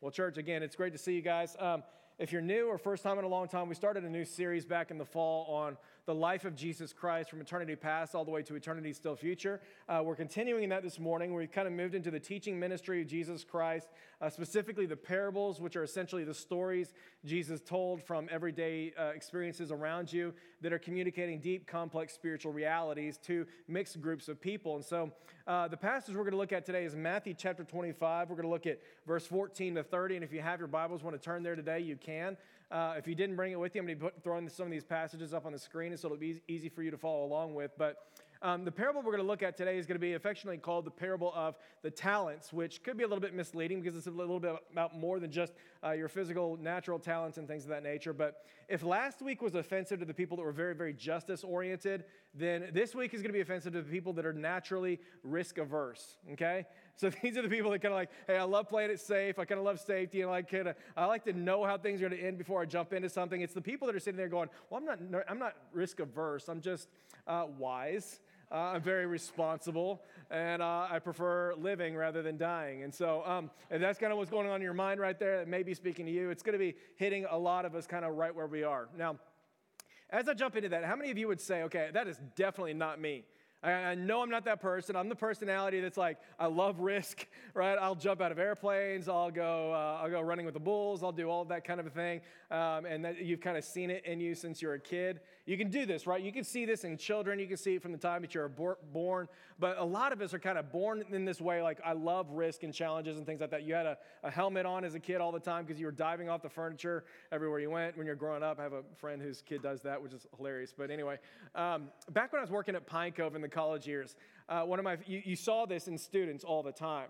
Well, church, again, it's great to see you guys. If you're new or first time in a long time, we started a new series back in the fall on the life of Jesus Christ from eternity past all the way to eternity still future. We're continuing that this morning. We've kind of moved into the teaching ministry of Jesus Christ, specifically the parables, which are essentially the stories Jesus told from everyday experiences around you that are communicating deep, complex spiritual realities to mixed groups of people. And so the passage we're going to look at today is Matthew chapter 25. We're going to look at verse 14 to 30. And if you have your Bibles, want to turn there today, you can. If you didn't bring it with you, I'm going to be throwing some of these passages up on the screen so it'll be easy for you to follow along with. But the parable we're going to look at today is going to be affectionately called the parable of the talents, which could be a little bit misleading because it's a little bit about more than just your physical, natural talents and things of that nature. But if last week was offensive to the people that were very, very justice-oriented, then this week is going to be offensive to the people that are naturally risk-averse, okay? So these are the people that kind of like, hey, I love playing it safe. I kind of love safety. And I like to know how things are going to end before I jump into something. It's the people that are sitting there going, well, I'm not risk-averse. I'm just wise. I'm very responsible, and I prefer living rather than dying. And so if that's kind of what's going on in your mind right there, that may be speaking to you, it's going to be hitting a lot of us kind of right where we are. Now, as I jump into that, how many of you would say, okay, that is definitely not me? I know I'm not that person. I'm the personality that's like, I love risk, right? I'll jump out of airplanes. I'll go running with the bulls. I'll do all of that kind of a thing. And that you've kind of seen it in you since you're a kid. You can do this, right? You can see this in children. You can see it from the time that you're born. But a lot of us are kind of born in this way. Like, I love risk and challenges and things like that. You had a helmet on as a kid all the time because you were diving off the furniture everywhere you went when you're growing up. I have a friend whose kid does that, which is hilarious. But anyway, back when I was working at Pine Cove in the college years, you saw this in students all the time.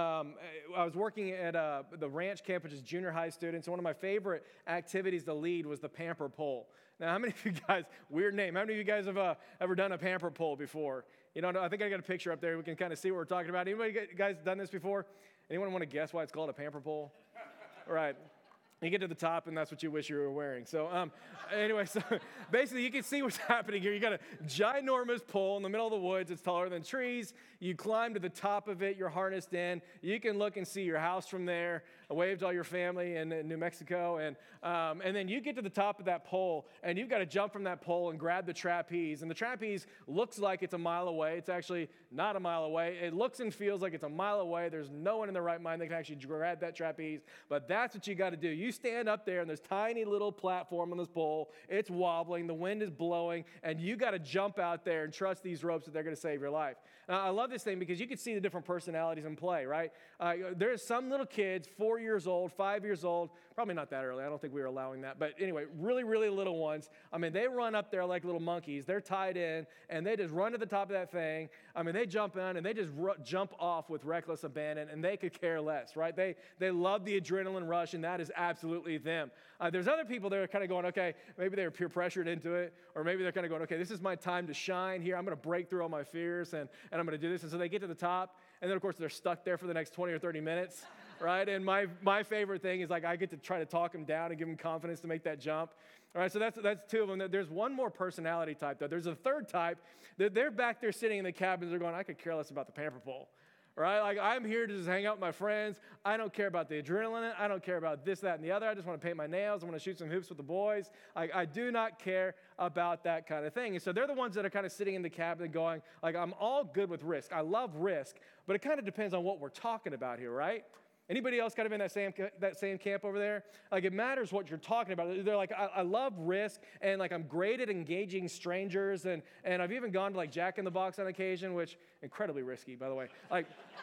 I was working at the ranch camp, which is junior high students, and one of my favorite activities to lead was the pamper pull. Now, how many of you guys, weird name, how many of you guys have ever done a pamper pull before? You know, I think I got a picture up there. We can kind of see what we're talking about. Anybody guys done this before? Anyone want to guess why it's called a pamper pull? All right. You get to the top, and that's what you wish you were wearing. So anyway, so basically you can see what's happening here. You got a ginormous pole in the middle of the woods. It's taller than trees. You climb to the top of it. You're harnessed in. You can look and see your house from there, wave to all your family in New Mexico. And then you get to the top of that pole, and you've got to jump from that pole and grab the trapeze. And the trapeze looks like it's a mile away. It's actually not a mile away. It looks and feels like it's a mile away. There's no one in their right mind that can actually grab that trapeze. But that's what you got to do. You stand up there, and there's tiny little platform on this pole. It's wobbling. The wind is blowing, and you got to jump out there and trust these ropes that they're going to save your life. Now, I love this thing because you can see the different personalities in play, right? There's some little kids, 4 years old, 5 years old, probably not that early. I don't think we were allowing that. But anyway, really, really little ones. I mean, they run up there like little monkeys. They're tied in, and they just run to the top of that thing. I mean, they jump in, and they just jump off with reckless abandon, and they could care less, right? They love the adrenaline rush, and that is absolutely them. There's other people that are kind of going, okay, maybe they were peer pressured into it, or maybe they're kind of going, okay, this is my time to shine here. I'm going to break through all my fears, and I'm going to do this. And so they get to the top, and then, of course, they're stuck there for the next 20 or 30 minutes, right? And my favorite thing is, like, I get to try to talk them down and give them confidence to make that jump. All right, so that's two of them. There's one more personality type, though. There's a third type. They're back there sitting in the cabins. They're going, I could care less about the pamper pole. Right? Like, I'm here to just hang out with my friends. I don't care about the adrenaline. I don't care about this, that, and the other. I just want to paint my nails. I want to shoot some hoops with the boys. I do not care about that kind of thing. And so they're the ones that are kind of sitting in the cabin going, like, I'm all good with risk. I love risk, but it kind of depends on what we're talking about here, right? Anybody else kind of in that same camp over there? Like, it matters what you're talking about. They're like, I love risk, and like, I'm great at engaging strangers, and I've even gone to like Jack in the Box on occasion, which incredibly risky, by the way. Like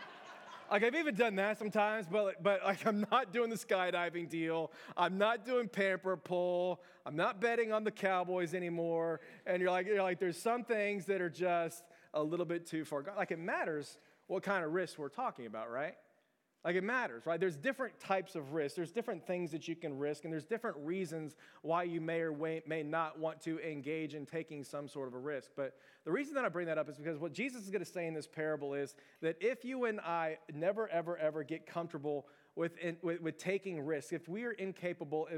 I've even done that sometimes, but like, I'm not doing the skydiving deal. I'm not doing pamper pull. I'm not betting on the Cowboys anymore. And you're like, there's some things that are just a little bit too far gone. Like, it matters what kind of risk we're talking about, right? Like, it matters, right? There's different types of risk. There's different things that you can risk, and there's different reasons why you may or may not want to engage in taking some sort of a risk. But the reason that I bring that up is because what Jesus is going to say in this parable is that if you and I never, ever, ever get comfortable with taking risks, if we are incapable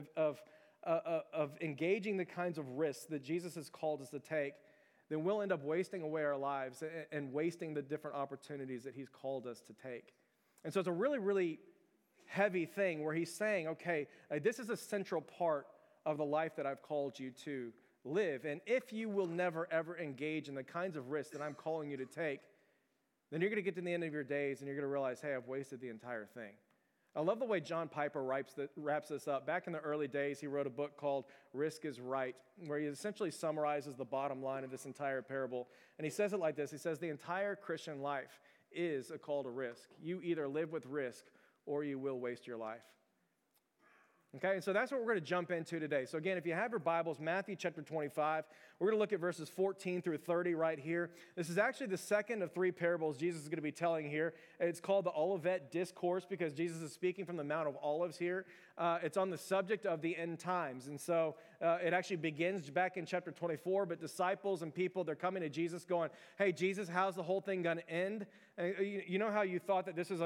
of engaging the kinds of risks that Jesus has called us to take, then we'll end up wasting away our lives and wasting the different opportunities that he's called us to take. And so it's a really, really heavy thing where he's saying, okay, this is a central part of the life that I've called you to live. And if you will never, ever engage in the kinds of risks that I'm calling you to take, then you're going to get to the end of your days and you're going to realize, hey, I've wasted the entire thing. I love the way John Piper wraps this up. Back in the early days, he wrote a book called Risk is Right, where he essentially summarizes the bottom line of this entire parable. And he says it like this. He says, the entire Christian life is a call to risk. You either live with risk or you will waste your life. Okay, and so that's what we're going to jump into today. So again, if you have your Bibles, Matthew chapter 25, we're going to look at verses 14 through 30 right here. This is actually the second of three parables Jesus is going to be telling here. It's called the Olivet Discourse because Jesus is speaking from the Mount of Olives here. It's on the subject of the end times. And so it actually begins back in chapter 24, but disciples and people, they're coming to Jesus going, hey, Jesus, how's the whole thing going to end? And you know how you thought that this is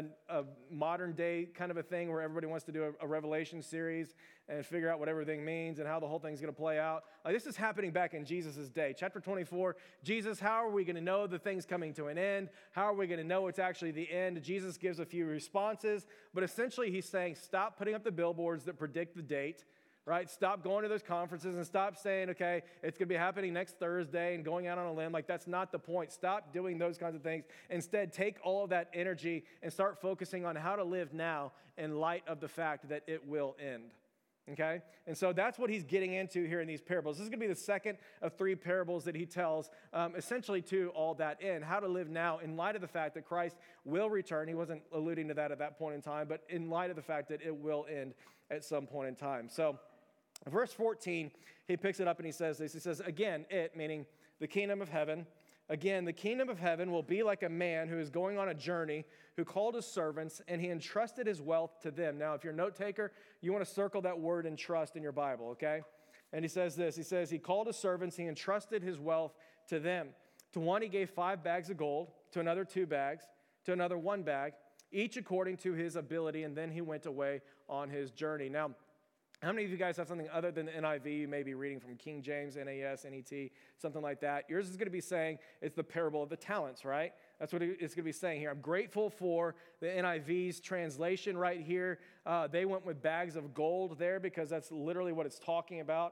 a modern day kind of a thing where everybody wants to do a Revelation series and figure out what everything means and how the whole thing's going to play out? This is happening back in Jesus' day. Chapter 24, Jesus, how are we going to know the thing's coming to an end? How are we going to know it's actually the end? Jesus gives a few responses, but essentially he's saying, stop putting up the billboards that predict the date, right? Stop going to those conferences and stop saying, okay, it's going to be happening next Thursday and going out on a limb. Like, that's not the point. Stop doing those kinds of things. Instead, take all of that energy and start focusing on how to live now in light of the fact that it will end. Okay? And so that's what he's getting into here in these parables. This is going to be the second of three parables that he tells, essentially to all that end, how to live now in light of the fact that Christ will return. He wasn't alluding to that at that point in time, but in light of the fact that it will end at some point in time. So verse 14, he picks it up and he says this. He says, again, it, meaning the kingdom of heaven, again, the kingdom of heaven will be like a man who is going on a journey, who called his servants, and he entrusted his wealth to them. Now, if you're a note taker, you want to circle that word entrust in your Bible, okay? And he says this. He says, he called his servants, he entrusted his wealth to them. To one, he gave 5 bags of gold, to another 2 bags, to another 1 bag, each according to his ability, and then he went away on his journey. Now, how many of you guys have something other than the NIV? You may be reading from King James, NAS, NET, something like that. Yours is going to be saying it's the parable of the talents, right? That's what it's going to be saying here. I'm grateful for the NIV's translation right here. They went with bags of gold there because that's literally what it's talking about.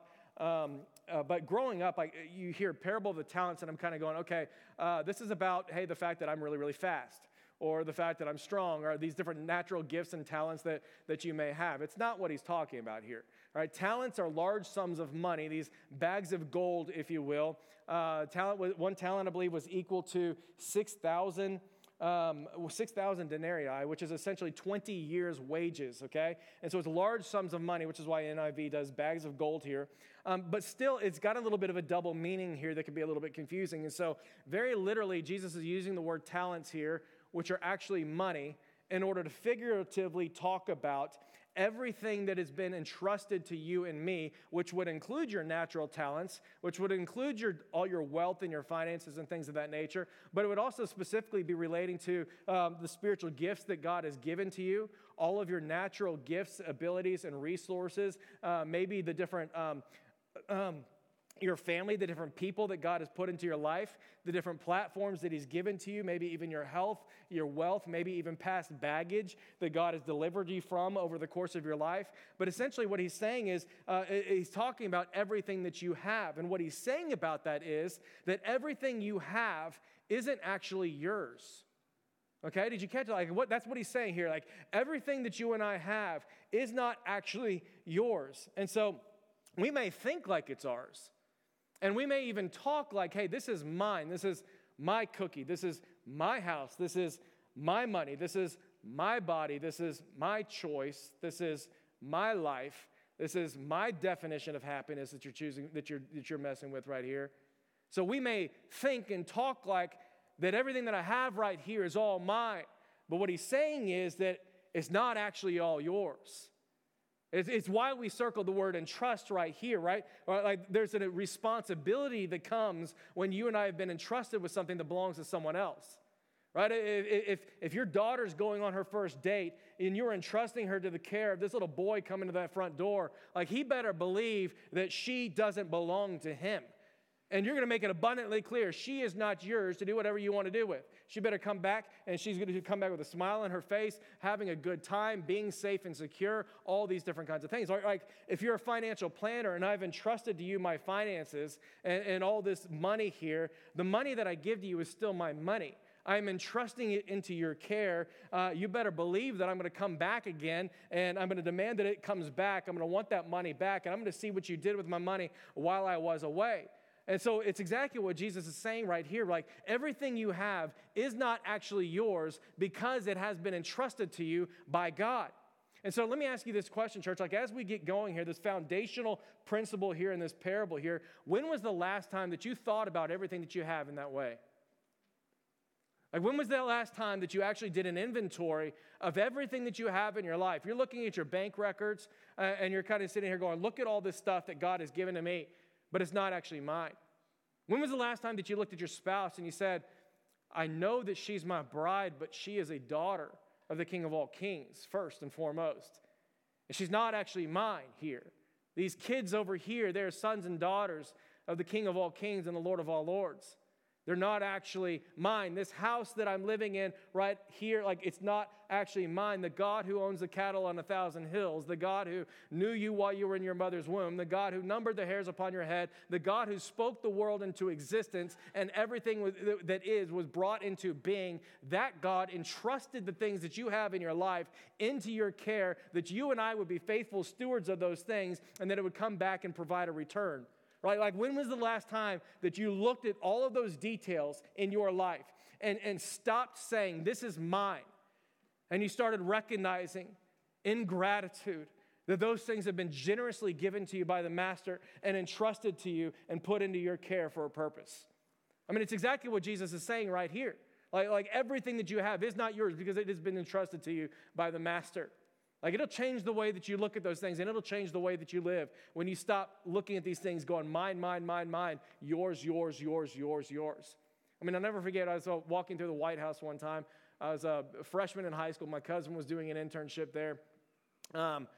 But growing up, you hear parable of the talents, and I'm kind of going, okay, this is about, hey, the fact that I'm really, really fast, or the fact that I'm strong, or these different natural gifts and talents that you may have. It's not what he's talking about here. Right? Talents are large sums of money, these bags of gold, if you will. One talent, I believe, was equal to 6,000 denarii, which is essentially 20 years' wages, okay? And so it's large sums of money, which is why NIV does bags of gold here. But still, it's got a little bit of a double meaning here that can be a little bit confusing. And so very literally, Jesus is using the word talents here, which are actually money, in order to figuratively talk about everything that has been entrusted to you and me, which would include your natural talents, which would include all your wealth and your finances and things of that nature, but it would also specifically be relating to the spiritual gifts that God has given to you, all of your natural gifts, abilities, and resources, maybe the different your family, the different people that God has put into your life, the different platforms that he's given to you, maybe even your health, your wealth, maybe even past baggage that God has delivered you from over the course of your life. But essentially what he's saying is, he's talking about everything that you have. And what he's saying about that is that everything you have isn't actually yours. Okay, did you catch it? Like, that's what he's saying here. Like, everything that you and I have is not actually yours. And so we may think like it's ours. And we may even talk like, hey, this is mine. This is my cookie. This is my house. This is my money. This is my body. This is my choice. This is my life. This is my definition of happiness that you're choosing, that you're messing with right here. So we may think and talk like that everything that I have right here is all mine. But what he's saying is that it's not actually all yours. It's why we circled the word entrust right here, right? Like, there's a responsibility that comes when you and I have been entrusted with something that belongs to someone else, right? If your daughter's going on her first date and you're entrusting her to the care of this little boy coming to that front door, like, he better believe that she doesn't belong to him. And you're going to make it abundantly clear, she is not yours to do whatever you want to do with. She better come back, and she's going to come back with a smile on her face, having a good time, being safe and secure, all these different kinds of things. Like if you're a financial planner and I've entrusted to you my finances and all this money here, the money that I give to you is still my money. I'm entrusting it into your care. You better believe that I'm going to come back again, and I'm going to demand that it comes back. I'm going to want that money back, and I'm going to see what you did with my money while I was away. And so it's exactly what Jesus is saying right here. Like everything you have is not actually yours because it has been entrusted to you by God. And so let me ask you this question, church. Like as we get going here, this foundational principle here in this parable here, when was the last time that you thought about everything that you have in that way? Like when was the last time that you actually did an inventory of everything that you have in your life? You're looking at your bank records and you're kind of sitting here going, look at all this stuff that God has given to me, but it's not actually mine. When was the last time that you looked at your spouse and you said, I know that she's my bride, but she is a daughter of the King of all kings, first and foremost. And she's not actually mine here. These kids over here, they're sons and daughters of the King of all kings and the Lord of all lords. They're not actually mine. This house that I'm living in right here, like it's not actually mine. The God who owns the cattle on 1,000 hills, the God who knew you while you were in your mother's womb, the God who numbered the hairs upon your head, the God who spoke the world into existence and everything that is was brought into being, that God entrusted the things that you have in your life into your care, that you and I would be faithful stewards of those things and that it would come back and provide a return. Right? Like when was the last time that you looked at all of those details in your life and stopped saying, this is mine, and you started recognizing in gratitude that those things have been generously given to you by the Master and entrusted to you and put into your care for a purpose? I mean, it's exactly what Jesus is saying right here. Like everything that you have is not yours because it has been entrusted to you by the Master. Like it'll change the way that you look at those things, and it'll change the way that you live when you stop looking at these things going, mine, mine, mine, mine, yours, yours, yours, yours, yours. I mean, I'll never forget, I was walking through the White House one time. I was a freshman in high school. My cousin was doing an internship there, and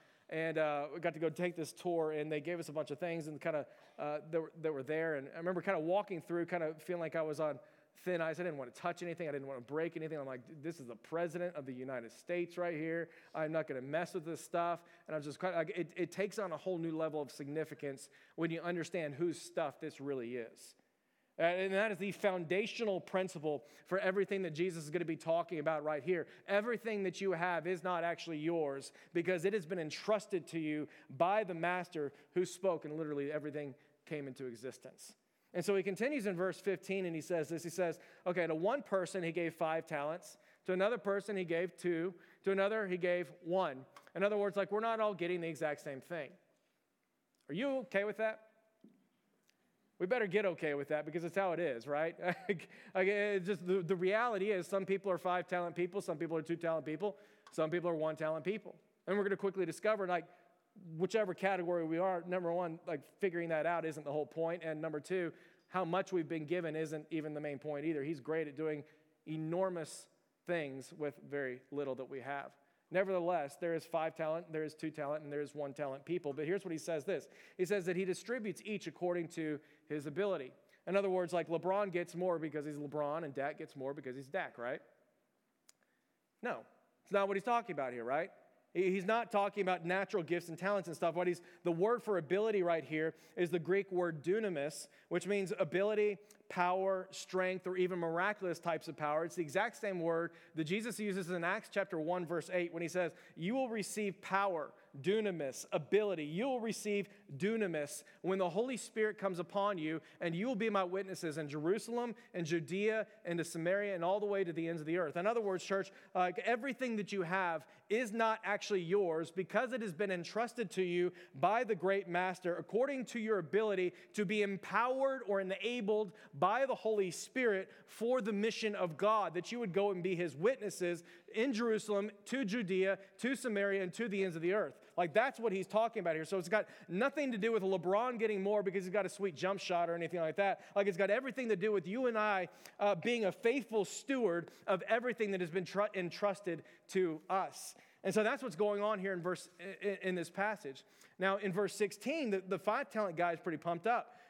we got to go take this tour, and they gave us a bunch of things and kind of that were there. And I remember kind of walking through, kind of feeling like I was on thin ice. I didn't want to touch anything. I didn't want to break anything. I'm like, this is the president of the United States right here. I'm not going to mess with this stuff. And I was just quite, like, it takes on a whole new level of significance when you understand whose stuff this really is. And that is the foundational principle for everything that Jesus is going to be talking about right here. Everything that you have is not actually yours because it has been entrusted to you by the Master who spoke, and literally everything came into existence. And so he continues in verse 15, and he says this. He says, okay, to one person he gave 5 talents. To another person he gave 2. To another he gave 1. In other words, like we're not all getting the exact same thing. Are you okay with that? We better get okay with that because it's how it is, right? It's just the reality is some people are 5-talent people, some people are 2-talent people, some people are 1-talent people. And we're going to quickly discover, like, whichever category we are, number one, like figuring that out isn't the whole point. And number 2, how much we've been given isn't even the main point either. He's great at doing enormous things with very little that we have. Nevertheless, there is 5 talent, there is 2 talent, and there is 1 talent people. But here's what he says this. He says that he distributes each according to his ability. In other words, like LeBron gets more because he's LeBron and Dak gets more because he's Dak, right? No, it's not what he's talking about here, right? He's not talking about natural gifts and talents and stuff. The word for ability right here is the Greek word dunamis, which means ability, power, strength, or even miraculous types of power. It's the exact same word that Jesus uses in Acts chapter 1, verse 8, when he says, you will receive power, dunamis, ability. You will receive dunamis when the Holy Spirit comes upon you, and you will be my witnesses in Jerusalem and Judea and to Samaria and all the way to the ends of the earth. In other words, church, everything that you have is not actually yours because it has been entrusted to you by the great Master according to your ability to be empowered or enabled by the Holy Spirit for the mission of God, that you would go and be his witnesses in Jerusalem, to Judea, to Samaria, and to the ends of the earth. Like that's what he's talking about here. So it's got nothing to do with LeBron getting more because he's got a sweet jump shot or anything like that. Like it's got everything to do with you and I being a faithful steward of everything that has been entrusted to us. And so that's what's going on here in this passage. Now in verse 16, the 5-talent guy is pretty pumped up.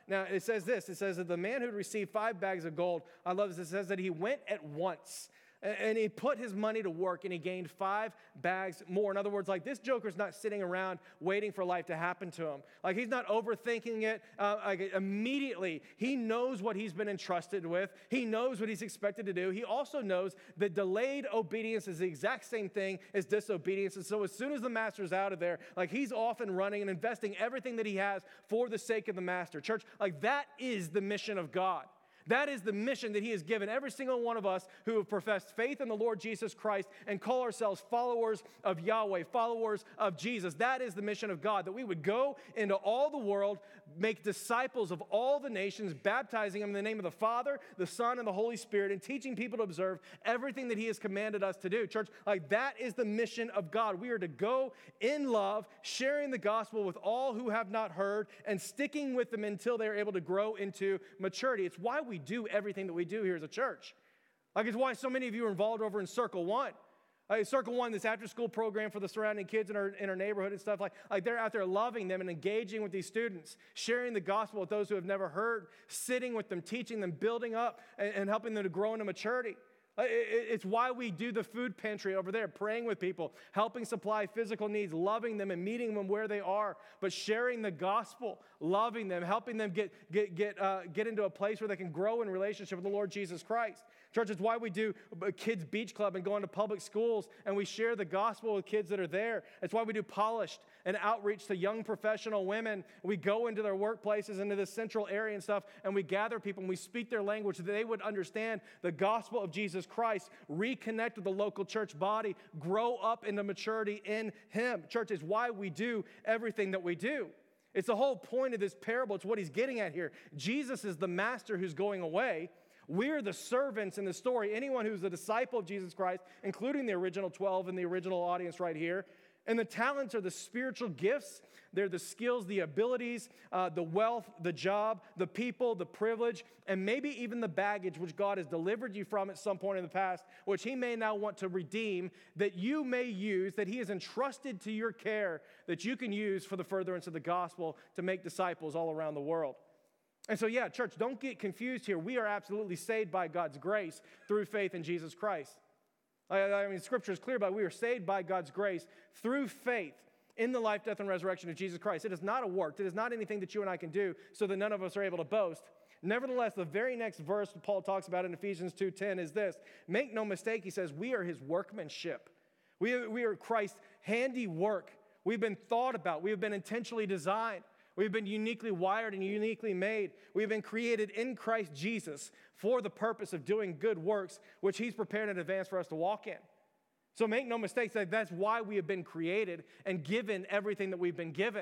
Now, it says this. It says that the man who received 5 bags of gold, I love this, it says that he went at once. And he put his money to work and he gained 5 bags more. In other words, like this joker's not sitting around waiting for life to happen to him. Like he's not overthinking it. Immediately, he knows what he's been entrusted with. He knows what he's expected to do. He also knows that delayed obedience is the exact same thing as disobedience. And so as soon as the master's out of there, like he's off and running and investing everything that he has for the sake of the master. Church, like that is the mission of God. That is the mission that he has given every single one of us who have professed faith in the Lord Jesus Christ and call ourselves followers of Yahweh, followers of Jesus. That is the mission of God, that we would go into all the world, make disciples of all the nations, baptizing them in the name of the Father, the Son, and the Holy Spirit, and teaching people to observe everything that he has commanded us to do. Church, like that is the mission of God. We are to go in love, sharing the gospel with all who have not heard, and sticking with them until they are able to grow into maturity. It's why we do everything that we do here as a church. Like it's why so many of you are involved over in Circle One. Circle One, this after-school program for the surrounding kids in our neighborhood and stuff, like they're out there loving them and engaging with these students, sharing the gospel with those who have never heard, sitting with them, teaching them, building up, and helping them to grow into maturity. It's why we do the food pantry over there, praying with people, helping supply physical needs, loving them and meeting them where they are, but sharing the gospel, loving them, helping them get into a place where they can grow in relationship with the Lord Jesus Christ. Church, it's why we do a kids' beach club and go into public schools and we share the gospel with kids that are there. It's why we do Polished and outreach to young professional women. We go into their workplaces, into this central area and stuff, and we gather people and we speak their language so that they would understand the gospel of Jesus Christ, reconnect with the local church body, grow up into maturity in him. Church, is why we do everything that we do. It's the whole point of this parable. It's what he's getting at here. Jesus is the master who's going away. We're the servants in the story. Anyone who's a disciple of Jesus Christ, including the original 12 and the original audience right here. And the talents are the spiritual gifts. They're the skills, the abilities, the wealth, the job, the people, the privilege, and maybe even the baggage which God has delivered you from at some point in the past, which he may now want to redeem, that you may use, that he has entrusted to your care, that you can use for the furtherance of the gospel to make disciples all around the world. And so, yeah, church, don't get confused here. We are absolutely saved by God's grace through faith in Jesus Christ. I mean, Scripture is clear about it. We are saved by God's grace through faith in the life, death, and resurrection of Jesus Christ. It is not a work. It is not anything that you and I can do so that none of us are able to boast. Nevertheless, the very next verse Paul talks about in Ephesians 2:10 is this. Make no mistake, he says, we are his workmanship. We are Christ's handiwork. We've been thought about. We have been intentionally designed. We've been uniquely wired and uniquely made. We've been created in Christ Jesus for the purpose of doing good works, which he's prepared in advance for us to walk in. So make no mistakes, that's why we have been created and given everything that we've been given.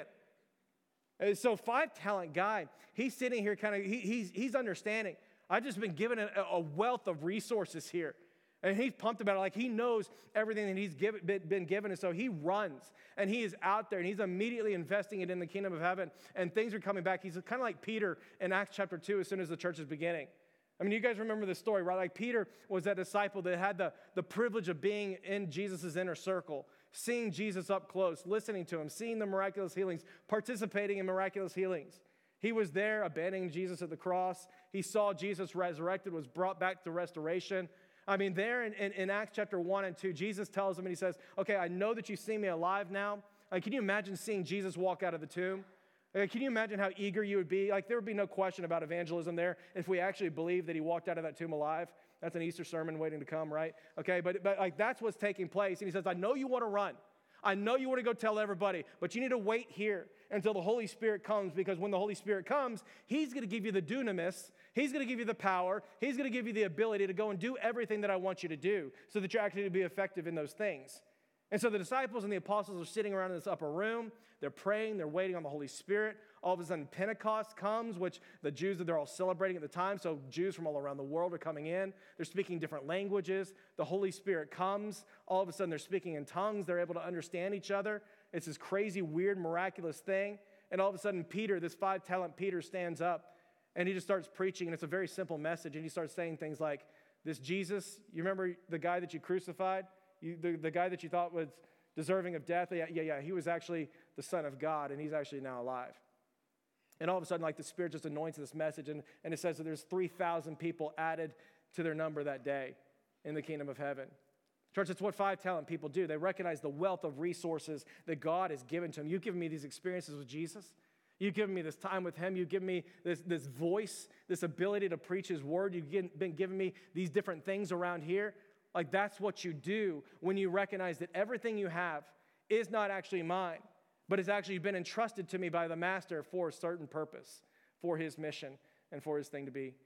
So 5-talent guy, he's sitting here he's understanding. I've just been given a wealth of resources here. And he's pumped about it, like he knows everything that he's been given. And so he runs, and he is out there, and he's immediately investing it in the kingdom of heaven, and things are coming back. He's kind of like Peter in Acts chapter 2 as soon as the church is beginning. I mean, you guys remember this story, right? Like Peter was that disciple that had the privilege of being in Jesus' inner circle, seeing Jesus up close, listening to him, seeing the miraculous healings, participating in miraculous healings. He was there abandoning Jesus at the cross. He saw Jesus resurrected, was brought back to restoration. I mean, there in Acts chapter 1 and 2, Jesus tells him, and he says, okay, I know that you see me alive now. Like, can you imagine seeing Jesus walk out of the tomb? Like, can you imagine how eager you would be? Like, there would be no question about evangelism there if we actually believed that he walked out of that tomb alive. That's an Easter sermon waiting to come, right? Okay, but like that's what's taking place. And he says, I know you want to run. I know you want to go tell everybody, but you need to wait here until the Holy Spirit comes, because when the Holy Spirit comes, he's going to give you the dunamis. He's going to give you the power. He's going to give you the ability to go and do everything that I want you to do so that you're actually going to be effective in those things. And so the disciples and the apostles are sitting around in this upper room. They're praying. They're waiting on the Holy Spirit. All of a sudden, Pentecost comes, which the Jews, they're all celebrating at the time. So Jews from all around the world are coming in. They're speaking different languages. The Holy Spirit comes. All of a sudden, they're speaking in tongues. They're able to understand each other. It's this crazy, weird, miraculous thing. And all of a sudden, Peter, this 5-talent Peter, stands up, and he just starts preaching. And it's a very simple message. And he starts saying things like, this Jesus, you remember the guy that you crucified? The guy that you thought was deserving of death? Yeah, he was actually the Son of God, and he's actually now alive. And all of a sudden, like the Spirit just anoints this message, and it says that there's 3,000 people added to their number that day in the kingdom of heaven. Church, it's what 5 talent people do. They recognize the wealth of resources that God has given to them. You've given me these experiences with Jesus. You've given me this time with him. You've given me this voice, this ability to preach his word. You've been giving me these different things around here. Like, that's what you do when you recognize that everything you have is not actually mine, but has actually been entrusted to me by the master for a certain purpose, for his mission, and for his thing to be,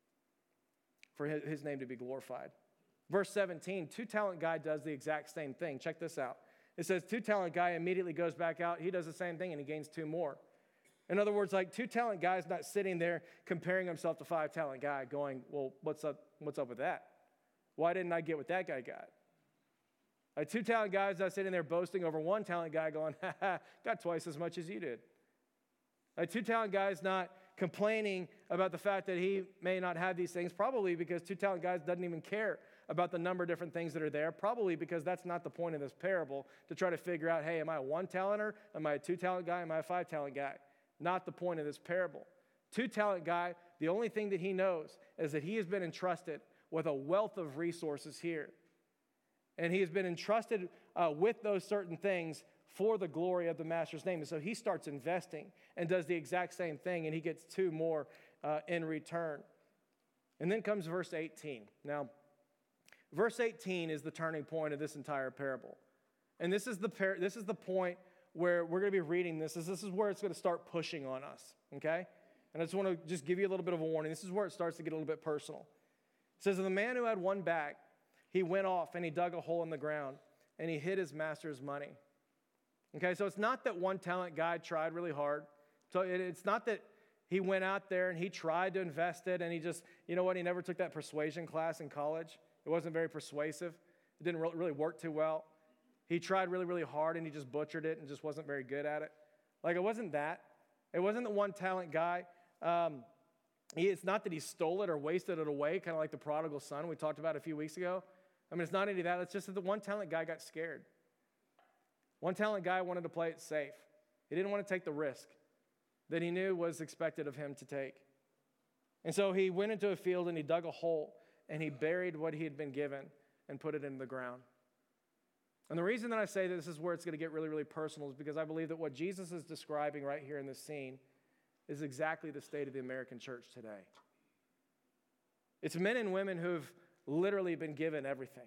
for his name to be glorified. Verse 17, 2-talent guy does the exact same thing. Check this out. It says 2-talent guy immediately goes back out. He does the same thing, and he gains 2 more. In other words, like 2-talent guy's not sitting there comparing himself to 5-talent guy going, well, what's up with that? Why didn't I get what that guy got? A 2-talent guy's not sitting there boasting over 1-talent guy going, got twice as much as you did. A 2-talent guy's not complaining about the fact that he may not have these things, probably because 2-talent guys doesn't even care about the number of different things that are there, probably because that's not the point of this parable, to try to figure out, hey, am I a 1-talenter? Am I a 2-talent guy? Am I a 5-talent guy? Not the point of this parable. 2-talent guy, the only thing that he knows is that he has been entrusted with a wealth of resources here. And he has been entrusted with those certain things for the glory of the master's name. And so he starts investing and does the exact same thing, and he gets 2 more in return. And then comes verse 18. Now, verse 18 is the turning point of this entire parable. And this is the point where we're going to be reading this. This is where it's going to start pushing on us, okay? And I just want to just give you a little bit of a warning. This is where it starts to get a little bit personal. It says, the man who had 1 bag, he went off and he dug a hole in the ground and he hid his master's money. Okay, so it's not that 1-talent guy tried really hard. So it's not that he went out there and he tried to invest it and he just, you know what, he never took that persuasion class in college. It wasn't very persuasive. It didn't really work too well. He tried really, really hard and he just butchered it and just wasn't very good at it. Like, it wasn't that. It wasn't the 1-talent guy. It's not that he stole it or wasted it away, kind of like the prodigal son we talked about a few weeks ago. I mean, it's not any of that. It's just that the 1-talent guy got scared. 1-talent guy wanted to play it safe. He didn't want to take the risk that he knew was expected of him to take. And so he went into a field and he dug a hole and he buried what he had been given and put it in the ground. And the reason that I say this is where it's going to get really, really personal is because I believe that what Jesus is describing right here in this scene is exactly the state of the American church today. It's men and women who've literally been given everything.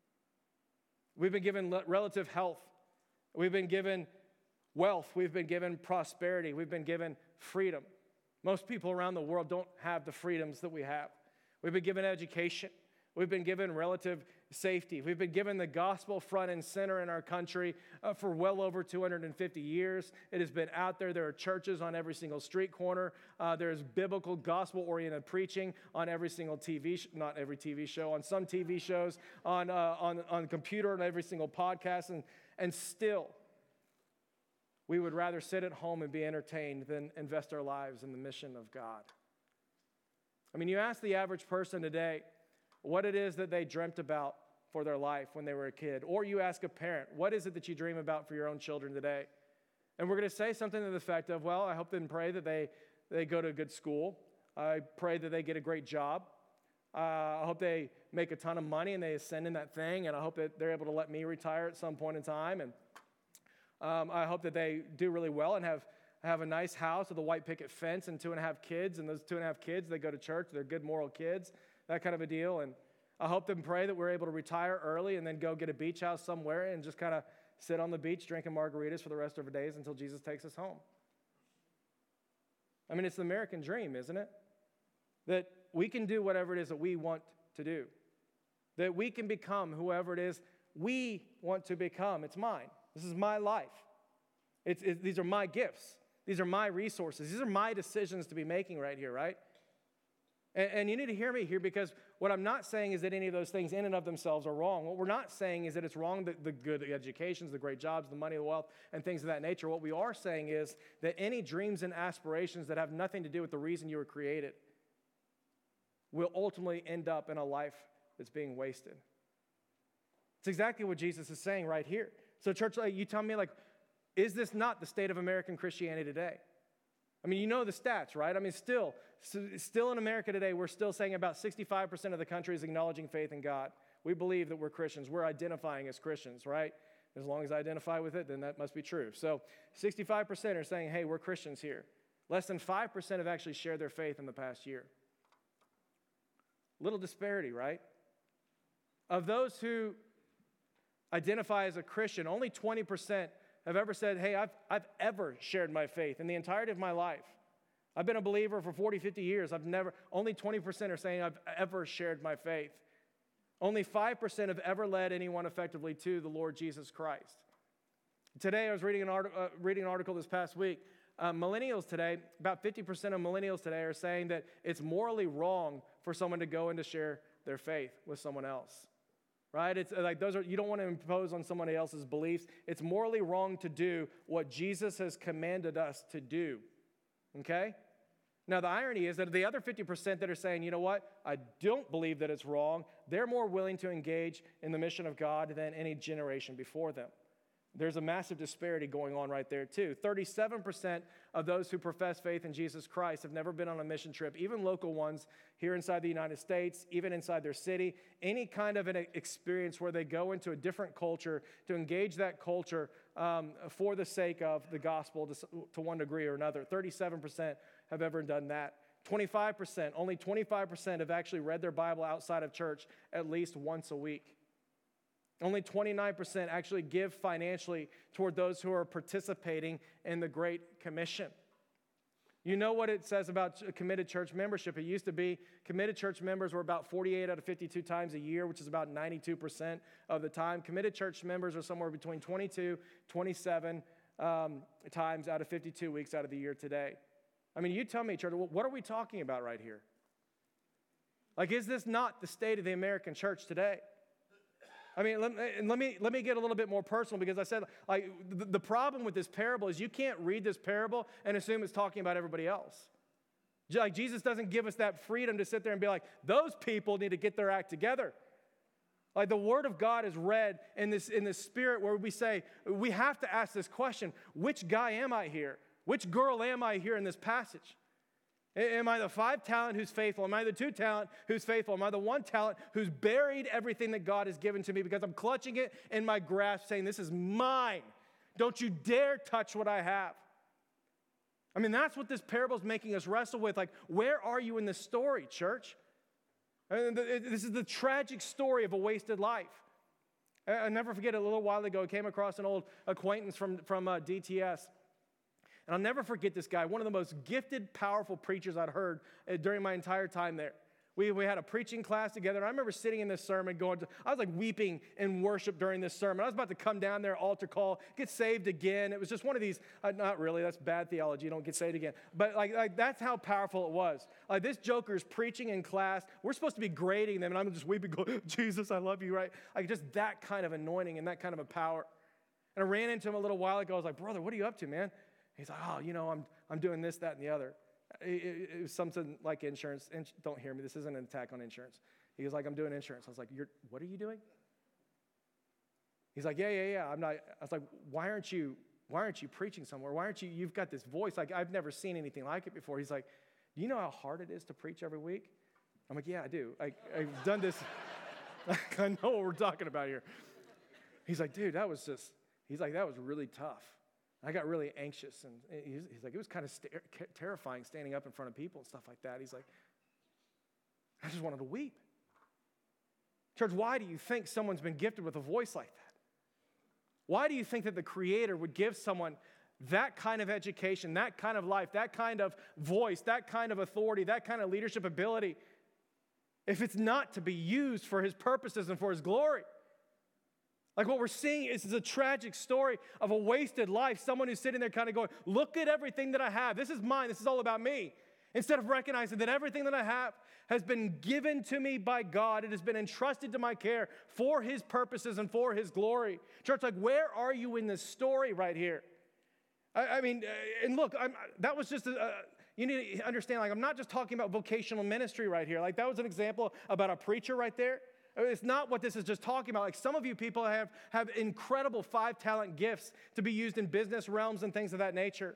We've been given relative health. We've been given wealth. We've been given prosperity. We've been given freedom. Most people around the world don't have the freedoms that we have. We've been given education. We've been given relative safety. We've been given the gospel front and center in our country for well over 250 years. It has been out there. There are churches on every single street corner. There's biblical gospel-oriented preaching on every single not every TV show, on some TV shows, on computer, on every single podcast. And still, we would rather sit at home and be entertained than invest our lives in the mission of God. I mean, you ask the average person today what it is that they dreamt about for their life when they were a kid. Or you ask a parent, what is it that you dream about for your own children today? And we're going to say something to the effect of, well, I hope and pray that they go to a good school. I pray that they get a great job. I hope they make a ton of money and they ascend in that thing. And I hope that they're able to let me retire at some point in time. And I hope that they do really well and have a nice house with a white picket fence and 2.5 kids. And those 2.5 kids, they go to church. They're good moral kids. That kind of a deal. And I hope and pray that we're able to retire early and then go get a beach house somewhere and just kind of sit on the beach drinking margaritas for the rest of our days until Jesus takes us home. I mean, it's the American dream, isn't it? That we can do whatever it is that we want to do. That we can become whoever it is we want to become. It's mine. This is my life. These are my gifts. These are my resources. These are my decisions to be making right here, right? And you need to hear me here, because what I'm not saying is that any of those things in and of themselves are wrong. What we're not saying is that it's wrong, the good educations, the great jobs, the money, the wealth, and things of that nature. What we are saying is that any dreams and aspirations that have nothing to do with the reason you were created will ultimately end up in a life that's being wasted. It's exactly what Jesus is saying right here. So church, you tell me, is this not the state of American Christianity today? I mean, you know the stats, right? I mean, still in America today, we're still saying about 65% of the country is acknowledging faith in God. We believe that we're Christians. We're identifying as Christians, right? As long as I identify with it, then that must be true. So 65% are saying, hey, we're Christians here. Less than 5% have actually shared their faith in the past year. Little disparity, right? Of those who identify as a Christian, only 20% have ever said, hey, I've ever shared my faith in the entirety of my life. I've been a believer for 40, 50 years. Only 20% are saying I've ever shared my faith. Only 5% have ever led anyone effectively to the Lord Jesus Christ. Today, I was reading an article this past week. Millennials today, about 50% of millennials today are saying that it's morally wrong for someone to go and to share their faith with someone else. Right? It's like you don't want to impose on somebody else's beliefs. It's morally wrong to do what Jesus has commanded us to do. Okay? Now, the irony is that the other 50% that are saying, you know what, I don't believe that it's wrong, they're more willing to engage in the mission of God than any generation before them. There's a massive disparity going on right there, too. 37% of those who profess faith in Jesus Christ have never been on a mission trip, even local ones here inside the United States, even inside their city. Any kind of an experience where they go into a different culture to engage that culture for the sake of the gospel to one degree or another. 37% have ever done that. 25%, only 25% have actually read their Bible outside of church at least once a week. Only 29% actually give financially toward those who are participating in the Great Commission. You know what it says about committed church membership. It used to be committed church members were about 48 out of 52 times a year, which is about 92% of the time. Committed church members are somewhere between 22, 27 times out of 52 weeks out of the year today. I mean, you tell me, church, what are we talking about right here? Like, is this not the state of the American church today? I mean, let me get a little bit more personal, because I said, like, the problem with this parable is you can't read this parable and assume it's talking about everybody else. Like, Jesus doesn't give us that freedom to sit there and be like, those people need to get their act together. Like, the Word of God is read in this spirit where we say, we have to ask this question, which guy am I here? Which girl am I here in this passage? Am I the 5 talent who's faithful? Am I the 2 talent who's faithful? Am I the 1 talent who's buried everything that God has given to me because I'm clutching it in my grasp saying, this is mine. Don't you dare touch what I have. I mean, that's what this parable is making us wrestle with. Like, where are you in this story, church? I mean, this is the tragic story of a wasted life. I'll never forget, a little while ago, I came across an old acquaintance from DTS. And I'll never forget this guy, one of the most gifted, powerful preachers I'd heard during my entire time there. We had a preaching class together, and I remember sitting in this sermon I was like weeping in worship during this sermon. I was about to come down there, altar call, get saved again. It was just one of these, not really, that's bad theology, you don't get saved again. But like that's how powerful it was. Like, this joker's preaching in class. We're supposed to be grading them, and I'm just weeping, going, Jesus, I love you, right? Like, just that kind of anointing and that kind of a power. And I ran into him a little while ago. I was like, brother, what are you up to, man? He's like, oh, you know, I'm doing this, that, and the other. It was something like insurance. Don't hear me. This isn't an attack on insurance. He was like, I'm doing insurance. I was like, what are you doing? He's like, yeah. I'm not. I was like, why aren't you preaching somewhere? Why aren't you? You've got this voice. Like, I've never seen anything like it before. He's like, do you know how hard it is to preach every week? I'm like, yeah, I do. I've done this. I know what we're talking about here. He's like, dude, that was really tough. I got really anxious, and he's like, it was kind of terrifying standing up in front of people and stuff like that. He's like, I just wanted to weep. Church, why do you think someone's been gifted with a voice like that? Why do you think that the Creator would give someone that kind of education, that kind of life, that kind of voice, that kind of authority, that kind of leadership ability, if it's not to be used for His purposes and for His glory? Like, what we're seeing is a tragic story of a wasted life. Someone who's sitting there kind of going, look at everything that I have. This is mine. This is all about me. Instead of recognizing that everything that I have has been given to me by God. It has been entrusted to my care for His purposes and for His glory. Church, like, where are you in this story right here? I mean, and look, that was just you need to understand, like, I'm not just talking about vocational ministry right here. Like, that was an example about a preacher right there. It's not what this is just talking about. Like, some of you people have incredible 5 talent gifts to be used in business realms and things of that nature.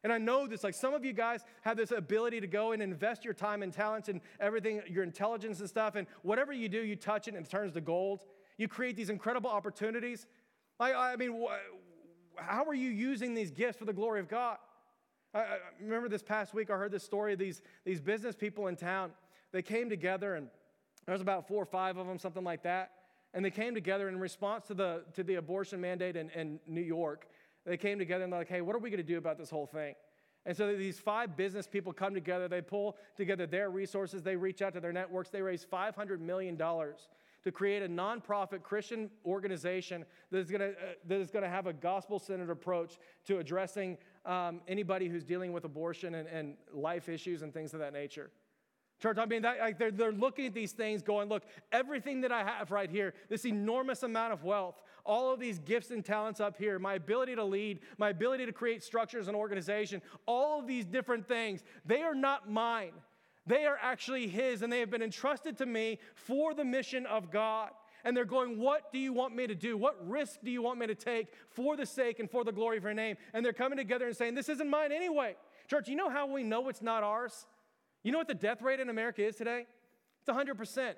And I know this, like some of you guys have this ability to go and invest your time and talents and everything, your intelligence and stuff, and whatever you do, you touch it and it turns to gold. You create these incredible opportunities. I mean, how are you using these gifts for the glory of God? I remember this past week, I heard this story of these business people in town. They came together, and there was about 4 or 5 of them, something like that. And they came together in response to the abortion mandate in New York. They came together and they're like, hey, what are we going to do about this whole thing? And so these 5 business people come together. They pull together their resources. They reach out to their networks. They raise $500 million to create a nonprofit Christian organization that is going to have a gospel-centered approach to addressing anybody who's dealing with abortion and life issues and things of that nature. Church, I mean, they're looking at these things going, look, everything that I have right here, this enormous amount of wealth, all of these gifts and talents up here, my ability to lead, my ability to create structures and organization, all of these different things, they are not mine. They are actually His, and they have been entrusted to me for the mission of God. And they're going, what do you want me to do? What risk do you want me to take for the sake and for the glory of your name? And they're coming together and saying, this isn't mine anyway. Church, you know how we know it's not ours? You know what the death rate in America is today? It's 100%.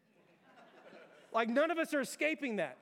Like none of us are escaping that.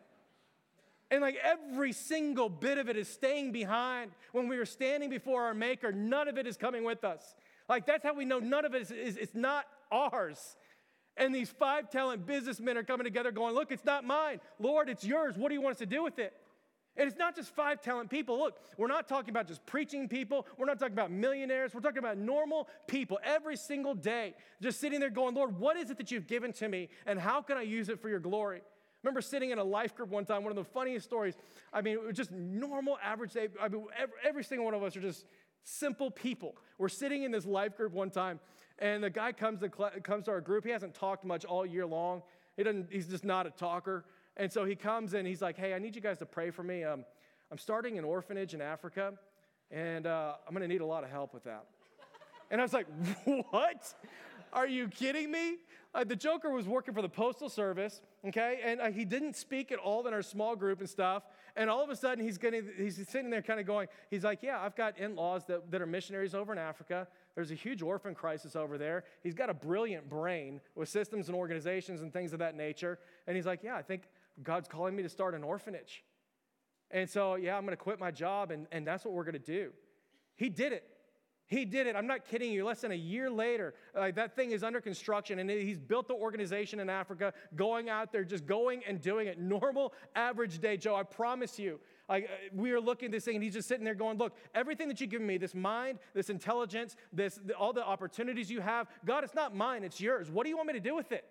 And like every single bit of it is staying behind. When we are standing before our Maker, none of it is coming with us. Like that's how we know none of it is it's not ours. And these 5 talent businessmen are coming together going, look, it's not mine. Lord, it's yours. What do you want us to do with it? And it's not just 5 talent people. Look, we're not talking about just preaching people. We're not talking about millionaires. We're talking about normal people every single day, just sitting there going, Lord, what is it that you've given to me, and how can I use it for your glory? I remember sitting in a life group one time, one of the funniest stories. I mean, it was just normal, average day. I mean, every single one of us are just simple people. We're sitting in this life group one time, and the guy comes to our group. He hasn't talked much all year long. He's just not a talker. And so he comes and he's like, hey, I need you guys to pray for me. I'm starting an orphanage in Africa, and I'm going to need a lot of help with that. And I was like, what? Are you kidding me? The Joker was working for the Postal Service, okay? And he didn't speak at all in our small group and stuff. And all of a sudden, he's sitting there kind of going, he's like, yeah, I've got in-laws that are missionaries over in Africa. There's a huge orphan crisis over there. He's got a brilliant brain with systems and organizations and things of that nature. And he's like, yeah, I think God's calling me to start an orphanage. And so, yeah, I'm going to quit my job, and that's what we're going to do. He did it. He did it. I'm not kidding you. Less than a year later, that thing is under construction, and he's built the organization in Africa, going out there, just going and doing it. Normal, average day, Joe, I promise you. We are looking at this thing, and he's just sitting there going, look, everything that you've given me, this mind, this intelligence, all the opportunities you have, God, it's not mine, it's yours. What do you want me to do with it?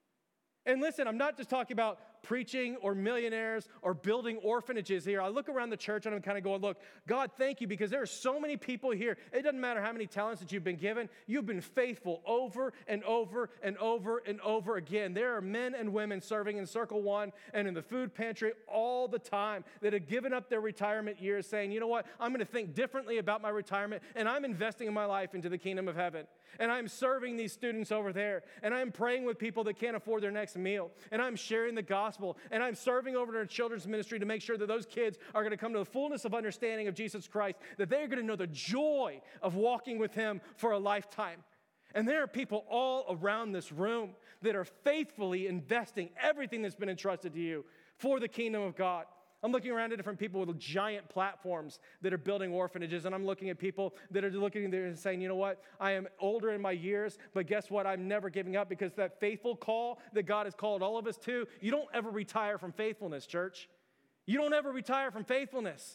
And listen, I'm not just talking about preaching or millionaires or building orphanages here. I look around the church and I'm kind of going, look, God, thank you, because there are so many people here. It doesn't matter how many talents that you've been given. You've been faithful over and over and over and over again. There are men and women serving in Circle One and in the food pantry all the time that have given up their retirement years saying, you know what, I'm going to think differently about my retirement, and I'm investing in my life into the kingdom of heaven. And I'm serving these students over there, and I'm praying with people that can't afford their next meal, and I'm sharing the gospel, and I'm serving over in our children's ministry to make sure that those kids are going to come to the fullness of understanding of Jesus Christ, that they're going to know the joy of walking with Him for a lifetime. And there are people all around this room that are faithfully investing everything that's been entrusted to you for the kingdom of God. I'm looking around at different people with giant platforms that are building orphanages, and I'm looking at people that are looking there and saying, you know what, I am older in my years, but guess what, I'm never giving up, because that faithful call that God has called all of us to, you don't ever retire from faithfulness, church. You don't ever retire from faithfulness.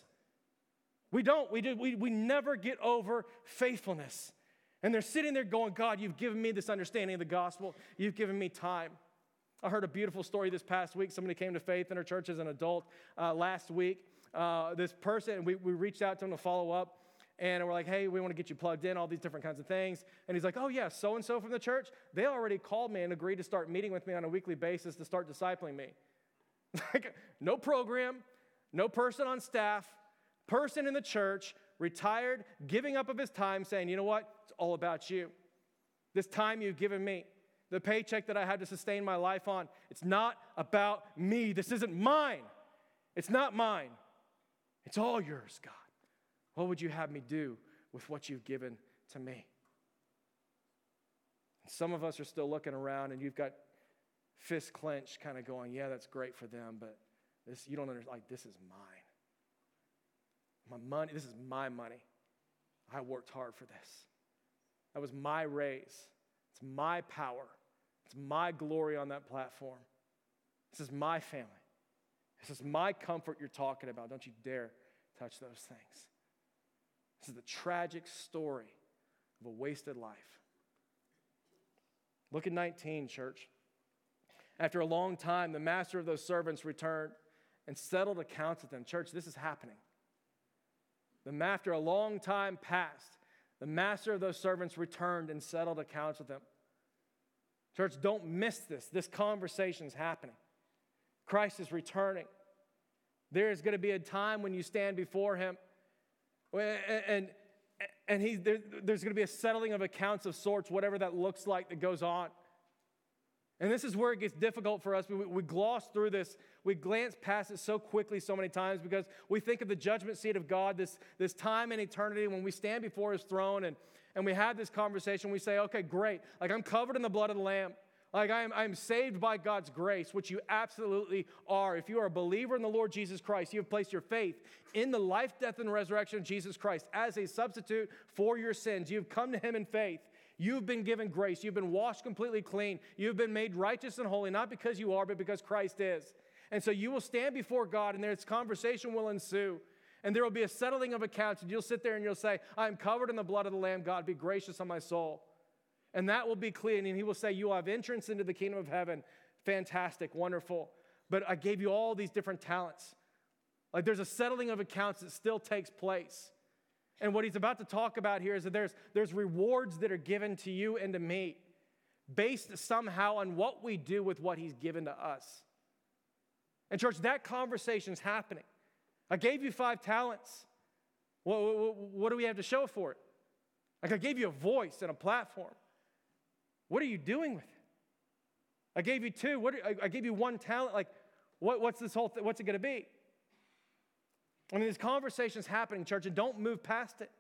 We don't. We never get over faithfulness. And they're sitting there going, God, you've given me this understanding of the gospel. You've given me time. I heard a beautiful story this past week. Somebody came to faith in our church as an adult last week. This person, we reached out to him to follow up, and we're like, hey, we want to get you plugged in, all these different kinds of things. And he's like, oh, yeah, so-and-so from the church, they already called me and agreed to start meeting with me on a weekly basis to start discipling me. Like, no program, no person on staff, person in the church, retired, giving up of his time, saying, you know what, it's all about you. This time you've given me. The paycheck that I had to sustain my life on, it's not about me. This isn't mine. It's not mine. It's all yours, God. What would you have me do with what you've given to me. Some of us are still looking around and you've got fist clenched kind of going, yeah, that's great for them, but this, you don't understand, like, this is mine. My money, this is my money. I worked hard for this. That was my raise. It's my power. It's my glory on that platform. This is my family. This is my comfort you're talking about. Don't you dare touch those things. This is the tragic story of a wasted life. Look at 19, church. After a long time, the master of those servants returned and settled accounts with them. Church, this is happening. After a long time passed, the master of those servants returned and settled accounts with them. Church, don't miss this. This conversation is happening. Christ is returning. There is going to be a time when you stand before him and there's going to be a settling of accounts of sorts, whatever that looks like, that goes on. And this is where it gets difficult for us. We gloss through this. We glance past it so quickly so many times because we think of the judgment seat of God, this time in eternity when we stand before his throne and we have this conversation. We say, okay, great. Like, I'm covered in the blood of the Lamb. Like, I am saved by God's grace, which you absolutely are. If you are a believer in the Lord Jesus Christ, you have placed your faith in the life, death, and resurrection of Jesus Christ as a substitute for your sins. You've come to him in faith. You've been given grace. You've been washed completely clean. You've been made righteous and holy, not because you are, but because Christ is. And so you will stand before God, and this conversation will ensue. And there will be a settling of accounts, and you'll sit there and you'll say, I'm covered in the blood of the Lamb. God, be gracious on my soul. And that will be clean, and he will say, you will have entrance into the kingdom of heaven. Fantastic, wonderful. But I gave you all these different talents. Like, there's a settling of accounts that still takes place. And what he's about to talk about here is that there's rewards that are given to you and to me based somehow on what we do with what he's given to us. And church, that conversation's happening. I gave you 5 talents. What do we have to show for it? Like, I gave you a voice and a platform. What are you doing with it? I gave you 2. I gave you 1 talent. Like, what's this whole thing? What's it going to be? I mean, this conversation's happening, church, and don't move past it.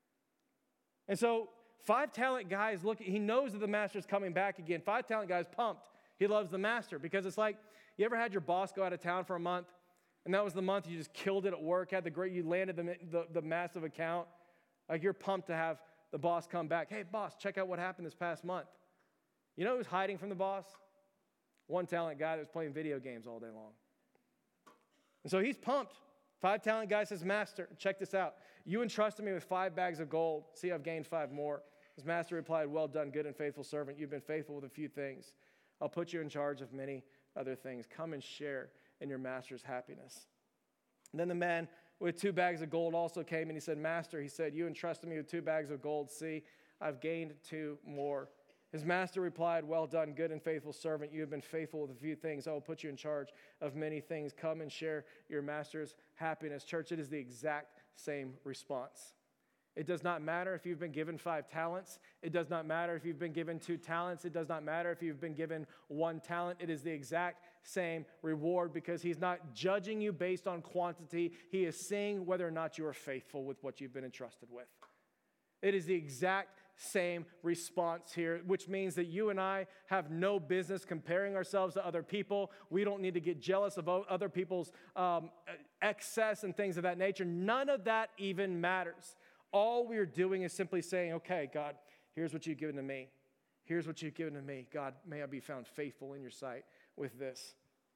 And so 5 talent guys, he knows that the master's coming back again. 5 talent guys pumped. He loves the master because it's like, you ever had your boss go out of town for a month, and that was the month you just killed it at work, you landed the massive account. Like, you're pumped to have the boss come back. Hey, boss, check out what happened this past month. You know who's hiding from the boss? 1 talent guy that was playing video games all day long. And so he's pumped. 5 talent guy says, master, check this out. You entrusted me with 5 bags of gold. See, I've gained 5 more. His master replied, well done, good and faithful servant. You've been faithful with a few things. I'll put you in charge of many other things. Come and share in your master's happiness. And then the man with 2 bags of gold also came and he said, master, he said, you entrusted me with 2 bags of gold. See, I've gained 2 more. His master replied, well done, good and faithful servant. You have been faithful with a few things. I will put you in charge of many things. Come and share your master's happiness. Church, it is the exact same response. It does not matter if you've been given 5 talents. It does not matter if you've been given 2 talents. It does not matter if you've been given 1 talent. It is the exact same reward because he's not judging you based on quantity. He is seeing whether or not you are faithful with what you've been entrusted with. It is the exact same response here, which means that you and I have no business comparing ourselves to other people. We don't need to get jealous of other people's excess and things of that nature. None of that even matters. All we're doing is simply saying, okay, God, here's what you've given to me. Here's what you've given to me. God, may I be found faithful in your sight with this.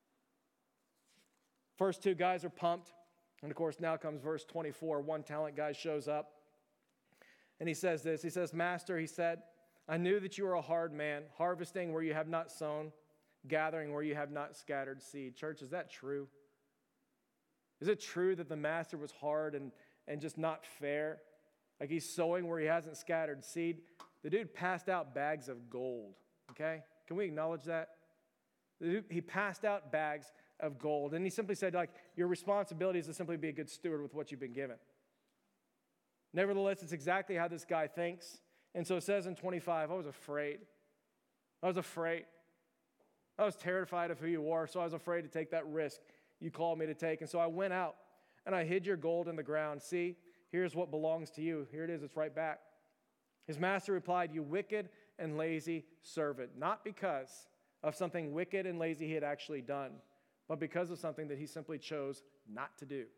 First 2 guys are pumped. And of course, now comes verse 24. 1 talent guy shows up. And he says this, he says, master, he said, I knew that you are a hard man, harvesting where you have not sown, gathering where you have not scattered seed. Church, is that true? Is it true that the master was hard and just not fair? Like, he's sowing where he hasn't scattered seed? The dude passed out bags of gold, okay? Can we acknowledge that? He passed out bags of gold. And he simply said, like, your responsibility is to simply be a good steward with what you've been given. Nevertheless, it's exactly how this guy thinks. And so it says in 25, I was afraid. I was terrified of who you were, so I was afraid to take that risk you called me to take. And so I went out and I hid your gold in the ground. See, Here's what belongs to you. Here it is, it's right back. His master replied, you wicked and lazy servant, not because of something wicked and lazy he had actually done, but because of something that he simply chose not to do.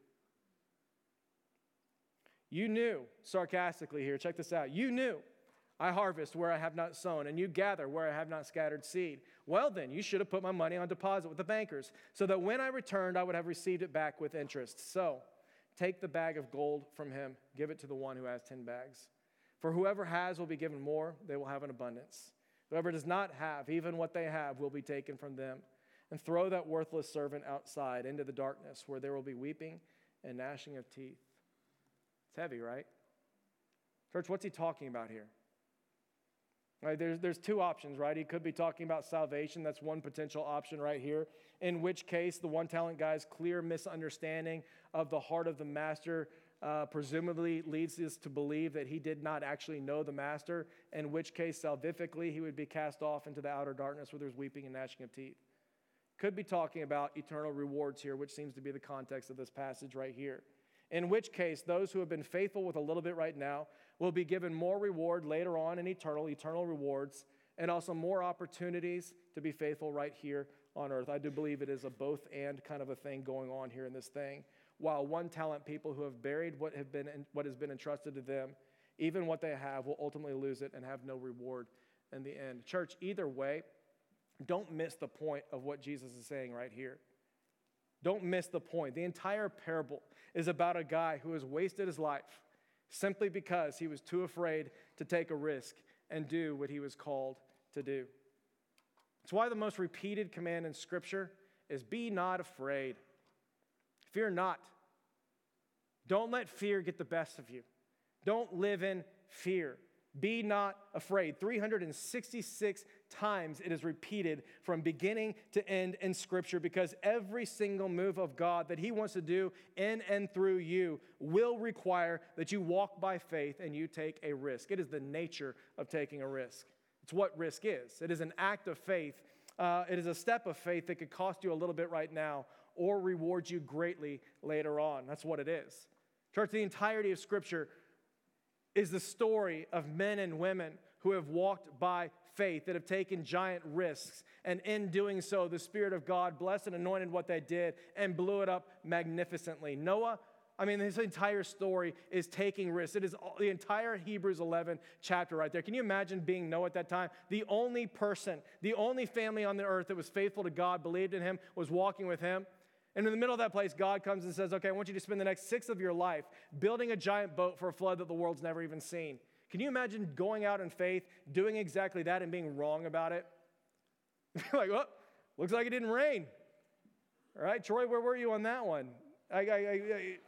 You knew, sarcastically here, check this out. You knew I harvest where I have not sown, and you gather where I have not scattered seed. Well then, you should have put my money on deposit with the bankers, so that when I returned, I would have received it back with interest. So, take the bag of gold from him, give it to the one who has 10 bags. For whoever has will be given more, they will have an abundance. Whoever does not have, even what they have, will be taken from them. And throw that worthless servant outside into the darkness, where there will be weeping and gnashing of teeth. It's heavy, right? Church, what's he talking about here? Right, there's two options, right? He could be talking about salvation. That's one potential option right here. In which case, the one talent guy's clear misunderstanding of the heart of the master presumably leads us to believe that he did not actually know the master, in which case, salvifically, he would be cast off into the outer darkness where there's weeping and gnashing of teeth. Could be talking about eternal rewards here, which seems to be the context of this passage right here. In which case, those who have been faithful with a little bit right now will be given more reward later on in eternal rewards, and also more opportunities to be faithful right here on earth. I do believe it is a both and kind of a thing going on here in this thing. While one talent people who have buried what has been entrusted to them, even what they have, will ultimately lose it and have no reward in the end. Church, either way, don't miss the point of what Jesus is saying right here. Don't miss the point. The entire parable is about a guy who has wasted his life simply because he was too afraid to take a risk and do what he was called to do. It's why the most repeated command in Scripture is be not afraid. Fear not. Don't let fear get the best of you. Don't live in fear. Be not afraid. 366 times it is repeated from beginning to end in Scripture, because every single move of God that he wants to do in and through you will require that you walk by faith and you take a risk. It is the nature of taking a risk. It's what risk is. It is an act of faith. It is a step of faith that could cost you a little bit right now or reward you greatly later on. That's what it is. Church, the entirety of Scripture is the story of men and women who have walked by faith, that have taken giant risks, and in doing so, the Spirit of God blessed and anointed what they did and blew it up magnificently. Noah, this entire story is taking risks. It is the entire Hebrews 11 chapter right there. Can you imagine being Noah at that time? The only person, the only family on the earth that was faithful to God, believed in him, was walking with him. And in the middle of that place, God comes and says, okay, I want you to spend the next 6 of your life building a giant boat for a flood that the world's never even seen. Can you imagine going out in faith, doing exactly that, and being wrong about it? Like, well, looks like it didn't rain. All right, Troy, where were you on that one? It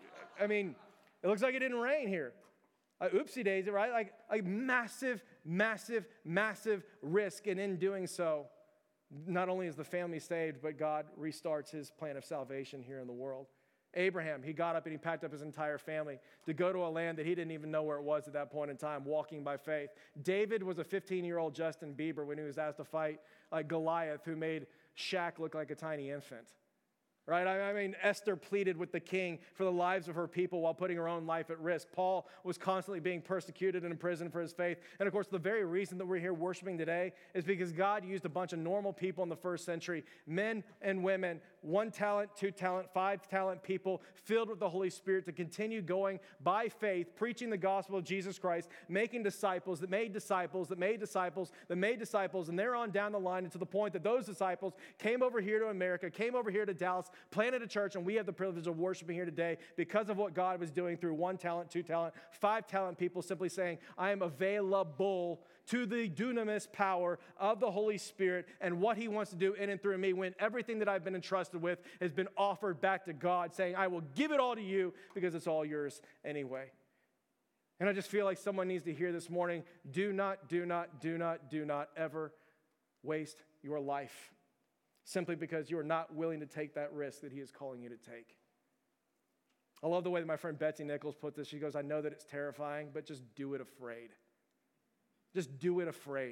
looks like it didn't rain here. Oopsie daisy, right? Like massive, massive, massive risk. And in doing so, not only is the family saved, but God restarts his plan of salvation here in the world. Abraham, he got up and he packed up his entire family to go to a land that he didn't even know where it was at that point in time, walking by faith. David was a 15-year-old Justin Bieber when he was asked to fight Goliath, who made Shaq look like a tiny infant. Right? Esther pleaded with the king for the lives of her people while putting her own life at risk. Paul was constantly being persecuted and imprisoned for his faith. And of course, the very reason that we're here worshiping today is because God used a bunch of normal people in the first century, men and women, 1 talent, 2 talent, 5 talent people filled with the Holy Spirit to continue going by faith, preaching the gospel of Jesus Christ, making disciples that made disciples, that made disciples, that made disciples, and they're on down the line, and to the point that those disciples came over here to America, came over here to Dallas, planted a church, and we have the privilege of worshiping here today because of what God was doing through 1 talent, 2 talent, 5 talent people simply saying, I am available to the dunamis power of the Holy Spirit and what he wants to do in and through me, when everything that I've been entrusted with has been offered back to God, saying, I will give it all to you because it's all yours anyway. And I just feel like someone needs to hear this morning, do not ever waste your life simply because you are not willing to take that risk that he is calling you to take. I love the way that my friend Betsy Nichols put this. She goes, I know that it's terrifying, but just do it afraid. Just do it afraid.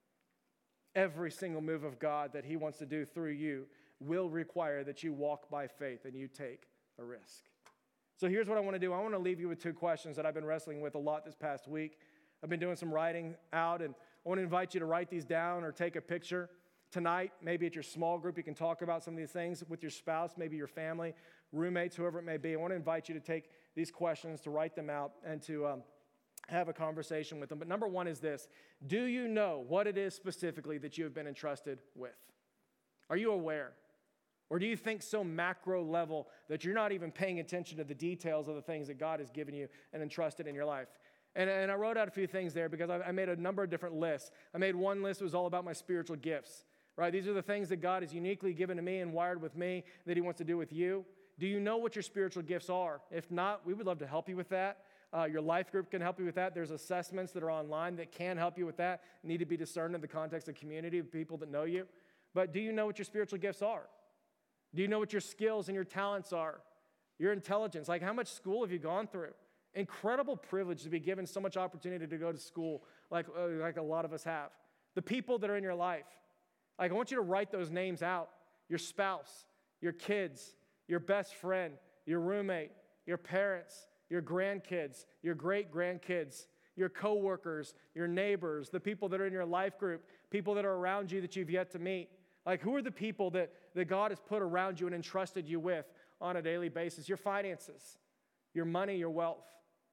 Every single move of God that he wants to do through you will require that you walk by faith and you take a risk. So here's what I want to do. I want to leave you with 2 questions that I've been wrestling with a lot this past week. I've been doing some writing out, and I want to invite you to write these down or take a picture. Tonight, maybe at your small group, you can talk about some of these things with your spouse, maybe your family, roommates, whoever it may be. I want to invite you to take these questions, to write them out, and to have a conversation with them. But number 1 is this. Do you know what it is specifically that you have been entrusted with? Are you aware? Or do you think so macro level that you're not even paying attention to the details of the things that God has given you and entrusted in your life? And I wrote out a few things there because I made a number of different lists. I made one list that was all about my spiritual gifts, right? These are the things that God has uniquely given to me and wired with me that he wants to do with you. Do you know what your spiritual gifts are? If not, we would love to help you with that. Your life group can help you with that. There's assessments that are online that can help you with that. Need to be discerned in the context of community of people that know you. But do you know what your spiritual gifts are? Do you know what your skills and your talents are? Your intelligence, like how much school have you gone through? Incredible privilege to be given so much opportunity to go to school like a lot of us have. The people that are in your life. Like I want you to write those names out. Your spouse, your kids, your best friend, your roommate, your parents, your grandkids, your great-grandkids, your coworkers, your neighbors, the people that are in your life group, people that are around you that you've yet to meet. Like who are the people that God has put around you and entrusted you with on a daily basis? Your finances, your money, your wealth.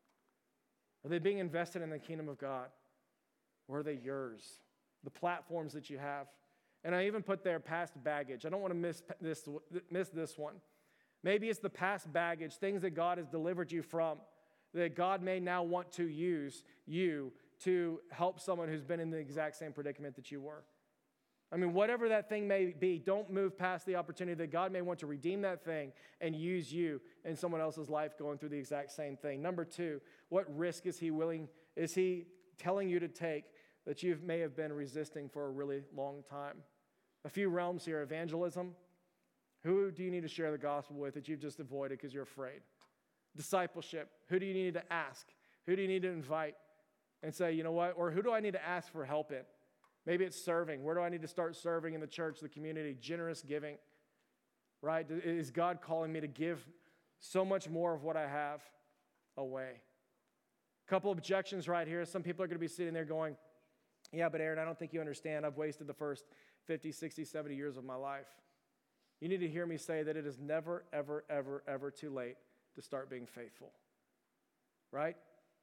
Are they being invested in the kingdom of God? Or are they yours? The platforms that you have. And I even put there past baggage. I don't want to miss this one. Maybe it's the past baggage, things that God has delivered you from, that God may now want to use you to help someone who's been in the exact same predicament that you were. I mean, whatever that thing may be, don't move past the opportunity that God may want to redeem that thing and use you in someone else's life going through the exact same thing. Number 2, what risk is he telling you to take that you may have been resisting for a really long time? A few realms here. Evangelism. Who do you need to share the gospel with that you've just avoided because you're afraid? Discipleship. Who do you need to ask? Who do you need to invite and say, you know what? Or who do I need to ask for help in? Maybe it's serving. Where do I need to start serving in the church, the community? Generous giving, right? Is God calling me to give so much more of what I have away? A couple objections right here. Some people are going to be sitting there going, yeah, but Aaron, I don't think you understand. I've wasted the first 50, 60, 70 years of my life. You need to hear me say that it is never, ever, ever, ever too late to start being faithful, right?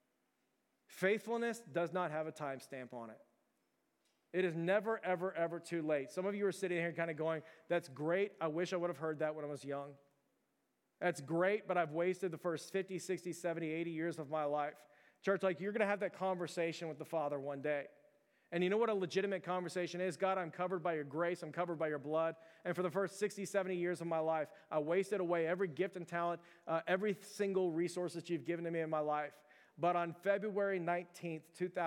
Faithfulness does not have a timestamp on it. It is never, ever, ever too late. Some of you are sitting here kind of going, that's great. I wish I would have heard that when I was young. That's great, but I've wasted the first 50, 60, 70, 80 years of my life. Church, like you're going to have that conversation with the Father one day. And you know what a legitimate conversation is? God, I'm covered by your grace. I'm covered by your blood. And for the first 60, 70 years of my life, I wasted away every gift and talent, every single resource that you've given to me in my life. But on February 19th,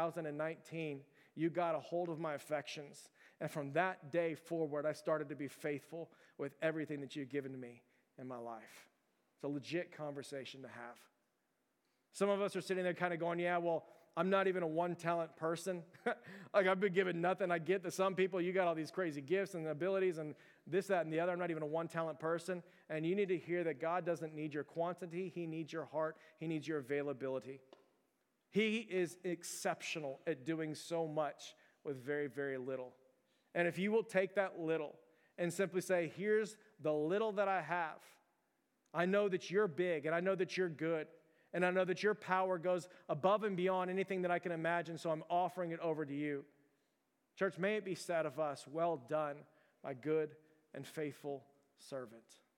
2019, you got a hold of my affections. And from that day forward, I started to be faithful with everything that you've given to me in my life. It's a legit conversation to have. Some of us are sitting there kind of going, yeah, well, I'm not even a one-talent person. Like, I've been given nothing. I get that some people, you got all these crazy gifts and abilities and this, that, and the other. I'm not even a one-talent person. And you need to hear that God doesn't need your quantity. He needs your heart. He needs your availability. He is exceptional at doing so much with very, very little. And if you will take that little and simply say, here's the little that I have. I know that you're big, and I know that you're good, and I know that your power goes above and beyond anything that I can imagine, so I'm offering it over to you. Church, may it be said of us, well done, my good and faithful servant.